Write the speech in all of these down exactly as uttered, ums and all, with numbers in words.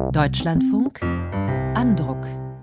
Deutschlandfunk Andruck.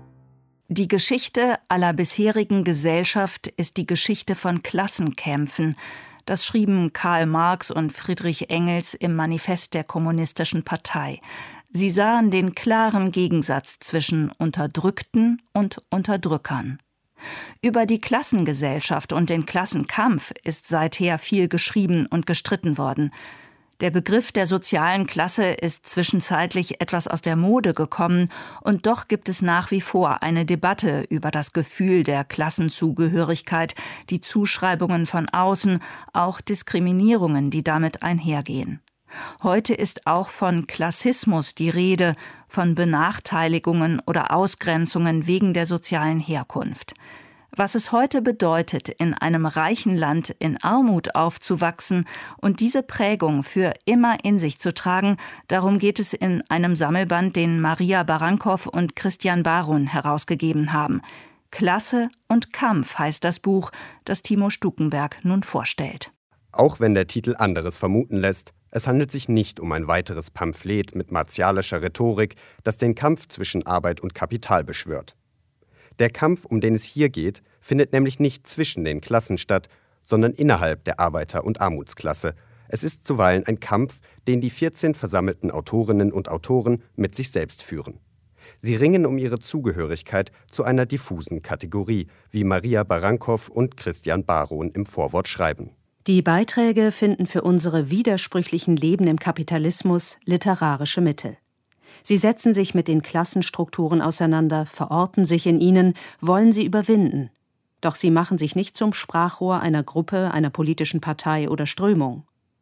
Die Geschichte aller bisherigen Gesellschaft ist die Geschichte von Klassenkämpfen. Das schrieben Karl Marx und Friedrich Engels im Manifest der Kommunistischen Partei. Sie sahen den klaren Gegensatz zwischen Unterdrückten und Unterdrückern. Über die Klassengesellschaft und den Klassenkampf ist seither viel geschrieben und gestritten worden. Der Begriff der sozialen Klasse ist zwischenzeitlich etwas aus der Mode gekommen, und doch gibt es nach wie vor eine Debatte über das Gefühl der Klassenzugehörigkeit, die Zuschreibungen von außen, auch Diskriminierungen, die damit einhergehen. Heute ist auch von Klassismus die Rede, von Benachteiligungen oder Ausgrenzungen wegen der sozialen Herkunft. Was es heute bedeutet, in einem reichen Land in Armut aufzuwachsen und diese Prägung für immer in sich zu tragen, darum geht es in einem Sammelband, den Maria Barankow und Christian Barun herausgegeben haben. Klasse und Kampf heißt das Buch, das Timo Stukenberg nun vorstellt. Auch wenn der Titel anderes vermuten lässt, es handelt sich nicht um ein weiteres Pamphlet mit martialischer Rhetorik, das den Kampf zwischen Arbeit und Kapital beschwört. Der Kampf, um den es hier geht, findet nämlich nicht zwischen den Klassen statt, sondern innerhalb der Arbeiter- und Armutsklasse. Es ist zuweilen ein Kampf, den die vierzehn versammelten Autorinnen und Autoren mit sich selbst führen. Sie ringen um ihre Zugehörigkeit zu einer diffusen Kategorie, wie Maria Barankow und Christian Barun im Vorwort schreiben. Die Beiträge finden für unsere widersprüchlichen Leben im Kapitalismus literarische Mittel. Sie setzen sich mit den Klassenstrukturen auseinander, verorten sich in ihnen, wollen sie überwinden. Doch sie machen sich nicht zum Sprachrohr einer Gruppe, einer politischen Partei oder Strömung.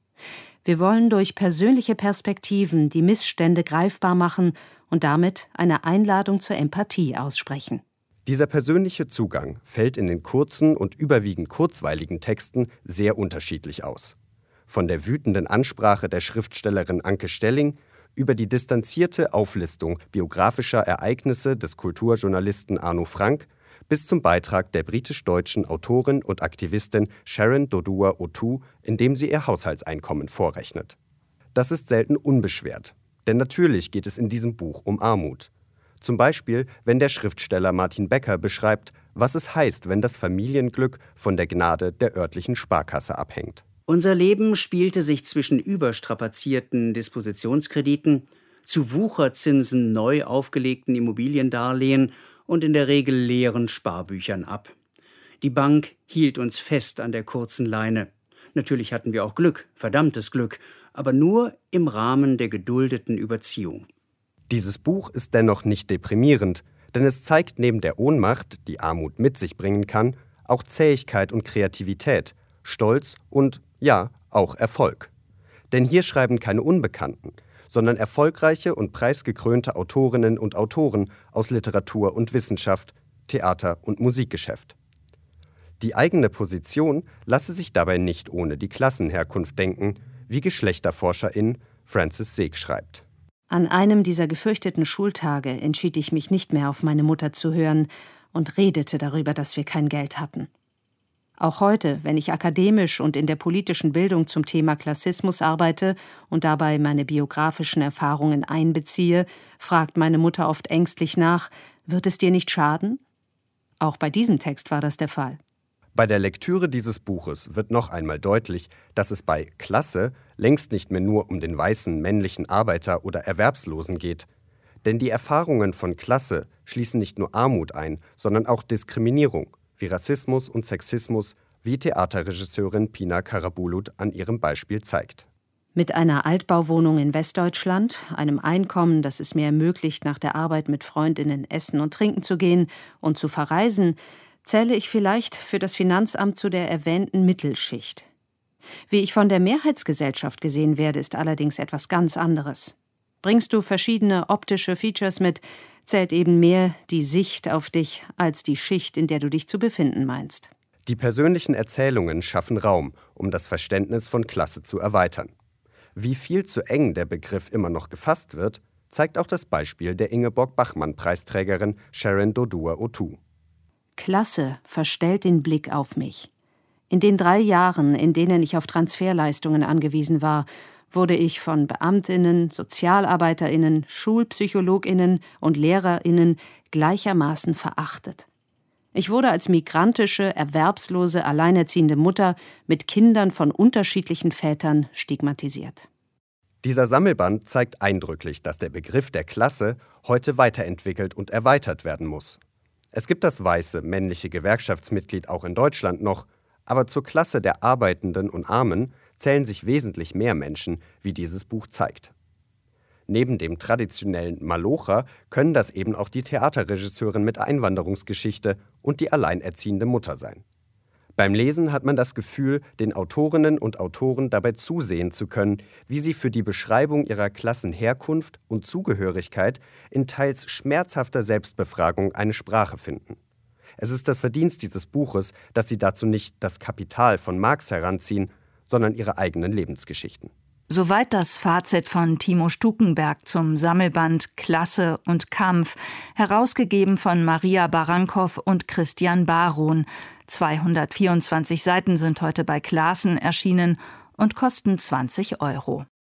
Wir wollen durch persönliche Perspektiven die Missstände greifbar machen und damit eine Einladung zur Empathie aussprechen. Dieser persönliche Zugang fällt in den kurzen und überwiegend kurzweiligen Texten sehr unterschiedlich aus. Von der wütenden Ansprache der Schriftstellerin Anke Stelling über die distanzierte Auflistung biografischer Ereignisse des Kulturjournalisten Arno Frank bis zum Beitrag der britisch-deutschen Autorin und Aktivistin Sharon Dodua-Otoo, in dem sie ihr Haushaltseinkommen vorrechnet. Das ist selten unbeschwert, denn natürlich geht es in diesem Buch um Armut. Zum Beispiel, wenn der Schriftsteller Martin Becker beschreibt, was es heißt, wenn das Familienglück von der Gnade der örtlichen Sparkasse abhängt. Unser Leben spielte sich zwischen überstrapazierten Dispositionskrediten, zu Wucherzinsen neu aufgelegten Immobiliendarlehen und in der Regel leeren Sparbüchern ab. Die Bank hielt uns fest an der kurzen Leine. Natürlich hatten wir auch Glück, verdammtes Glück, aber nur im Rahmen der geduldeten Überziehung. Dieses Buch ist dennoch nicht deprimierend, denn es zeigt neben der Ohnmacht, die Armut mit sich bringen kann, auch Zähigkeit und Kreativität, Stolz und, ja, auch Erfolg. Denn hier schreiben keine Unbekannten, sondern erfolgreiche und preisgekrönte Autorinnen und Autoren aus Literatur und Wissenschaft, Theater und Musikgeschäft. Die eigene Position lasse sich dabei nicht ohne die Klassenherkunft denken, wie Geschlechterforscherin Frances Seeg schreibt. An einem dieser gefürchteten Schultage entschied ich mich nicht mehr auf meine Mutter zu hören und redete darüber, dass wir kein Geld hatten. Auch heute, wenn ich akademisch und in der politischen Bildung zum Thema Klassismus arbeite und dabei meine biografischen Erfahrungen einbeziehe, fragt meine Mutter oft ängstlich nach: Wird es dir nicht schaden? Auch bei diesem Text war das der Fall. Bei der Lektüre dieses Buches wird noch einmal deutlich, dass es bei Klasse längst nicht mehr nur um den weißen männlichen Arbeiter oder Erwerbslosen geht. Denn die Erfahrungen von Klasse schließen nicht nur Armut ein, sondern auch Diskriminierung, wie Rassismus und Sexismus, wie Theaterregisseurin Pina Karabulut an ihrem Beispiel zeigt. Mit einer Altbauwohnung in Westdeutschland, einem Einkommen, das es mir ermöglicht, nach der Arbeit mit Freundinnen essen und trinken zu gehen und zu verreisen, zähle ich vielleicht für das Finanzamt zu der erwähnten Mittelschicht. Wie ich von der Mehrheitsgesellschaft gesehen werde, ist allerdings etwas ganz anderes. Bringst du verschiedene optische Features mit, zählt eben mehr die Sicht auf dich als die Schicht, in der du dich zu befinden meinst. Die persönlichen Erzählungen schaffen Raum, um das Verständnis von Klasse zu erweitern. Wie viel zu eng der Begriff immer noch gefasst wird, zeigt auch das Beispiel der Ingeborg-Bachmann-Preisträgerin Sharon Dodua-Otoo. Klasse verstellt den Blick auf mich. In den drei Jahren, in denen ich auf Transferleistungen angewiesen war, wurde ich von Beamtinnen, Sozialarbeiterinnen, Schulpsychologinnen und Lehrerinnen gleichermaßen verachtet. Ich wurde als migrantische, erwerbslose, alleinerziehende Mutter mit Kindern von unterschiedlichen Vätern stigmatisiert. Dieser Sammelband zeigt eindrücklich, dass der Begriff der Klasse heute weiterentwickelt und erweitert werden muss. Es gibt das weiße, männliche Gewerkschaftsmitglied auch in Deutschland noch, aber zur Klasse der Arbeitenden und Armen zählen sich wesentlich mehr Menschen, wie dieses Buch zeigt. Neben dem traditionellen Malocher können das eben auch die Theaterregisseurin mit Einwanderungsgeschichte und die alleinerziehende Mutter sein. Beim Lesen hat man das Gefühl, den Autorinnen und Autoren dabei zusehen zu können, wie sie für die Beschreibung ihrer Klassenherkunft und Zugehörigkeit in teils schmerzhafter Selbstbefragung eine Sprache finden. Es ist das Verdienst dieses Buches, dass sie dazu nicht das Kapital von Marx heranziehen, sondern ihre eigenen Lebensgeschichten. Soweit das Fazit von Timo Stukenberg zum Sammelband Klasse und Kampf, herausgegeben von Maria Barankow und Christian Baron. zweihundertvierundzwanzig Seiten sind heute bei Clasen erschienen und kosten zwanzig Euro.